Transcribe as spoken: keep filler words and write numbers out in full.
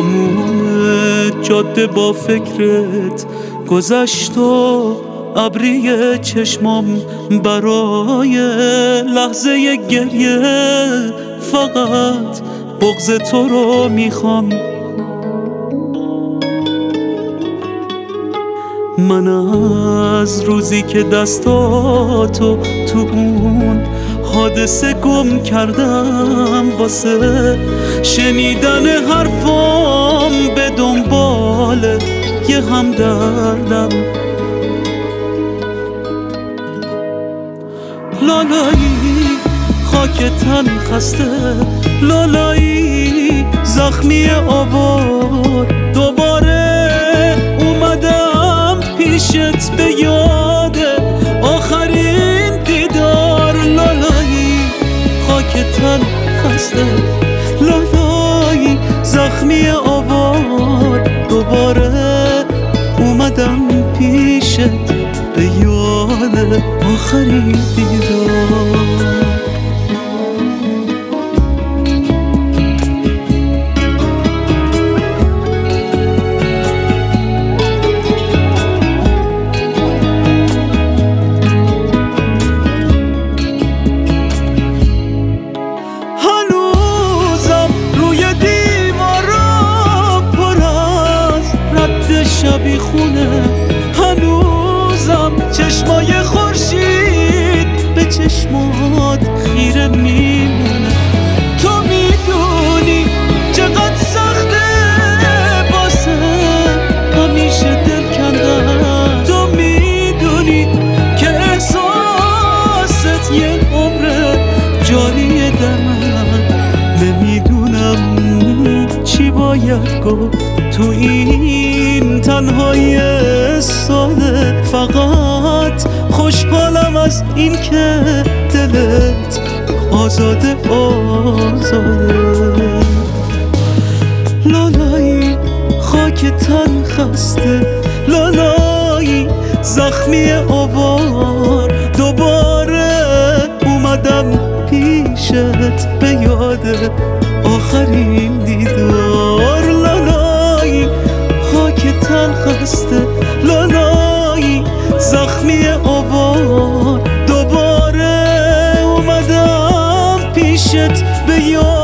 تموم جاده با فکرت گذشت و ابری چشمام برای لحظه گریه فقط بغض تو رو میخوام. من از روزی که دستاتو تو اون حادثه گم کردم واسه شنیدن حرفام به دنبال یه همدردم. لالایی خاک تن خسته، لالایی زخمی آوار، دوباره اومدم پیشت به یاد آخرین دیدار. لالایی خاک تن خسته، لالایی زخمی آوار، دوباره اومدم پیشت به یاد آخرین دیدار. شبی خونه هنوزم چشمای خورشید به چشمات خیره میمونه. تو میدونی چقدر سخته واسه همیشه دل کندن، تو میدونی که احساست یه عمره جاریه در من. نمیدونم چی باید گفت تو این تنهایی ساده، فقط خوشحالم از این که دلت آزاده آزاده. لالایی خاک تن خسته، لالایی زخمی آوار، دوباره اومدم پیشت به یاد آخرین دیدار. لالایی خاک تن خسته، لالایی زخمی آوار، دوباره اومدم پیشت به یاد